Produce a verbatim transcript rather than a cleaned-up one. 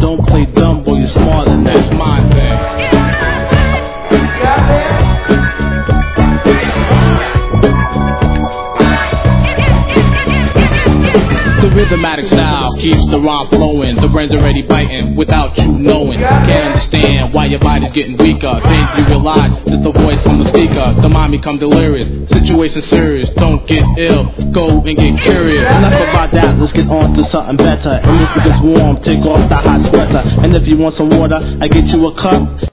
don't play dumb, boy, you're smarter than that. That's my thing. The rhythmatic style keeps the rhyme flowing. The brain's already biting without you knowing. Can't understand why your body's getting weaker. Then you realize it's the voice from the speaker. The mind become delirious. Situation serious. Don't get ill. Go and get curious. Enough about that. Let's get on to something better. And if it gets warm, take off the hot sweater. And if you want some water, I get you a cup.